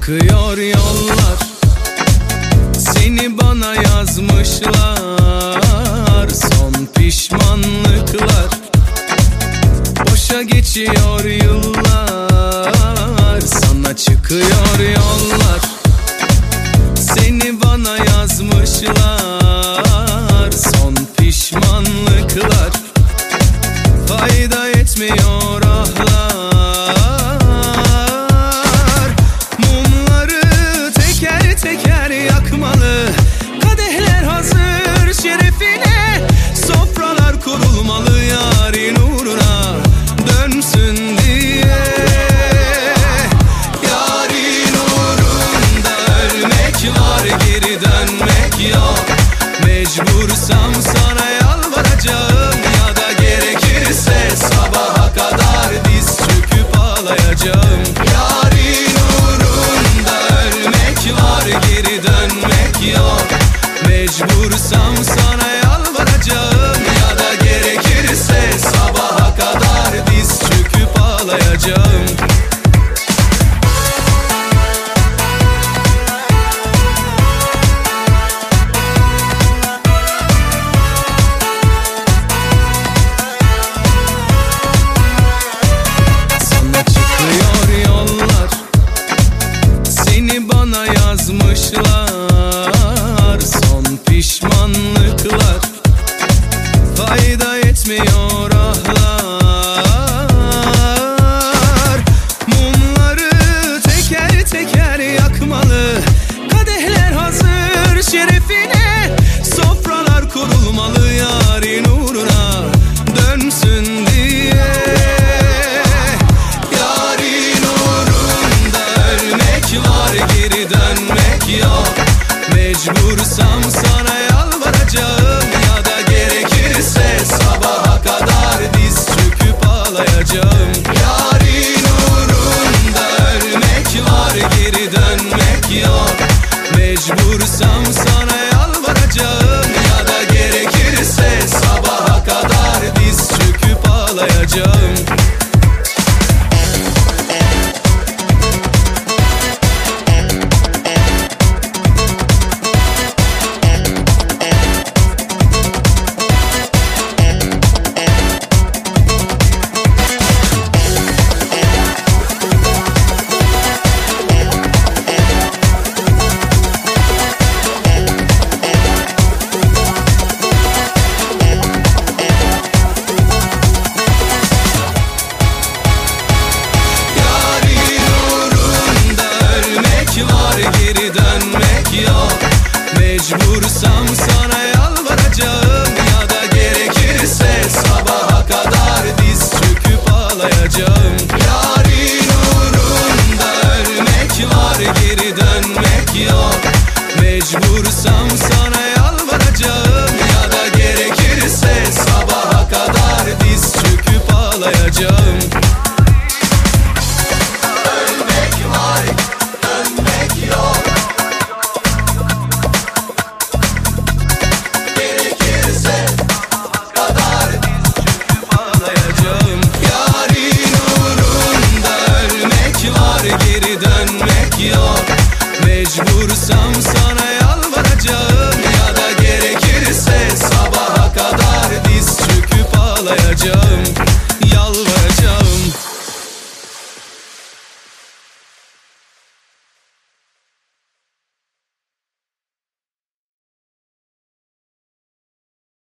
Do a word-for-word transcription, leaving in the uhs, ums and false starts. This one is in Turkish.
çıkıyor yollar, seni bana yazmışlar. Son pişmanlıklar, boşa geçiyor yıllar. Sana çıkıyor yollar, seni bana yazmışlar. Son pişmanlıklar, fayda etmiyor ahlar. Mumları teker teker yakmalı, kadehler hazır şerefine. Sofralar kurulmalı yarın uğruna, dönsün diye. Yarın uğrunda ölmek var, geri dönmek yok. Mecbursam sana yalvaracağım, ya da gerekirse sabaha kadar diz çöküp ağlayacağım. Yarın uğrunda ölmek var, geri dönmek yok. Mecbursam sana yalvaracağım, ya da gerekirse sabaha kadar diz çöküp ağlayacağım. Bana yazmışlar son pişmanlıklar, fayda etmiyor ahlar. Mumları teker teker yakmalı, kadehler hazır şerefine. Sofralar kurulmalı yarın uğruna, dönsün diye. Geri dönmek yok. Mecbursam sana yalvaracağım, ya da gerekirse sabaha kadar diz çöküp ağlayacağım. Yarın uğrunda ölmek var, geri dönmek yok. Mecbursam sana yalvaracağım, ya da gerekirse sabaha kadar diz çöküp ağlayacağım.